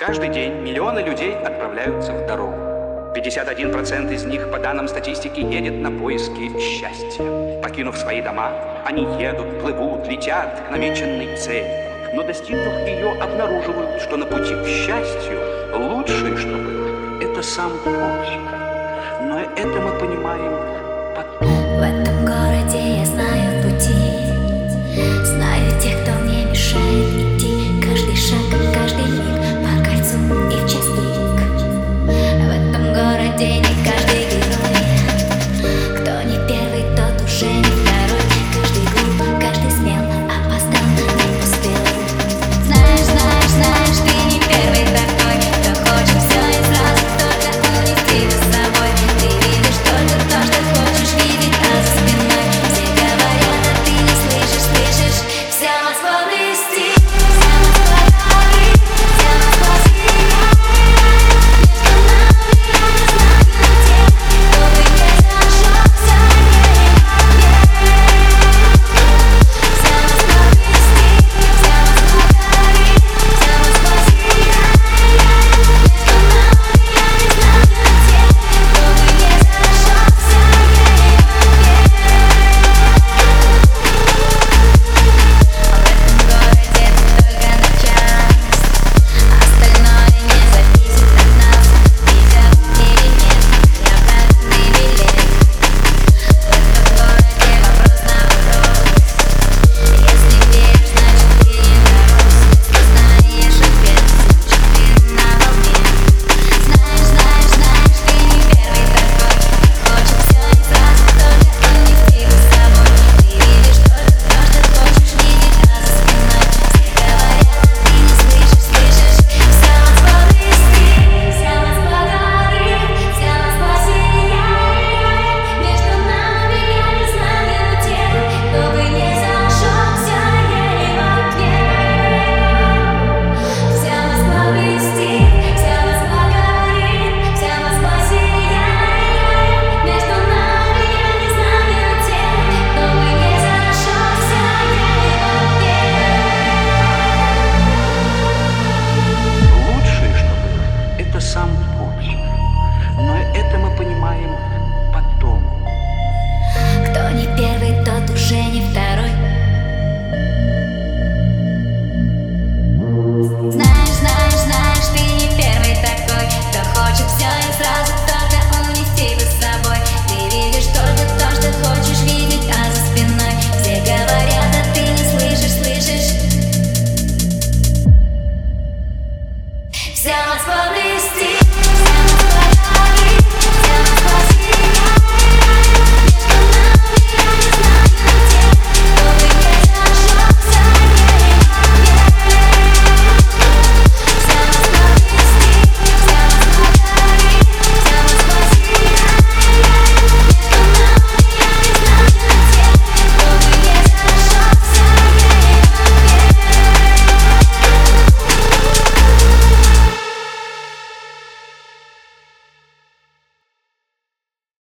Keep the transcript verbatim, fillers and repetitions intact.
Каждый день миллионы людей отправляются в дорогу. пятьдесят один процент из них, по данным статистики, едет на поиски счастья. Покинув свои дома, они едут, плывут, летят к намеченной цели. Но достигнув ее, обнаруживают, что на пути к счастью лучшее, что было, это сам путь. Но это мы понимаем потом. В этом городе я знаю пути, знаю тех, кто мне мешает идти. Каждый шаг, каждый миг по кольцу и в час пик. В этом городе не каждый герой, кто не первый, тот уже не второй. Каждый глуп, каждый смел, опоздал, не успел. Знаешь, знаешь, знаешь, ты не первый такой, кто хочет все и сразу только унести за собой. Ты видишь только то, что хочешь видеть, а за спиной все говорят, а ты не слышишь, слышишь. Вся Москва блестит, вся Москва горит, вся Москва сияет. Между нами я не знаю тех, кто бы не зажегся ей в огне. Вся Москва блестит, вся Москва горит, вся Москва сияет. Между нами я не знаю тех, кто бы не зажегся ей в огне. В этом городе только на час, остальное не зависит от нас. Везет или нет, я обратный билет. В этом городе вопрос на вопрос. Если веришь, значит ты не дорос. Если знаешь ответ, значит ты на волне. Знаешь, знаешь, знаешь, ты не первый такой, хочет все и сразу только унести за собой. Ты видишь только то, что хочешь видеть, а за спиной все говорят, а ты не слышишь, слышишь. Вся Москва блестит, вся Москва горит, вся Москва сияет. Между нами я не знаю тех, кто бы не зажегся ей в огне. Вся Москва блестит, вся Москва горит, вся Москва сияет. Между нами я не знаю тех, кто бы не зажегся ей в огне. Лучшее, что было, это сам путь. Но это мы понимаем потом. Кто не первый, тот уже не второй. Знаешь, знаешь, знаешь, ты не первый такой, кто хочет все и сразу только унести за собой. Ты видишь только то, что хочешь видеть, а за спиной все говорят, а ты не слышишь, слышишь. Вся Москва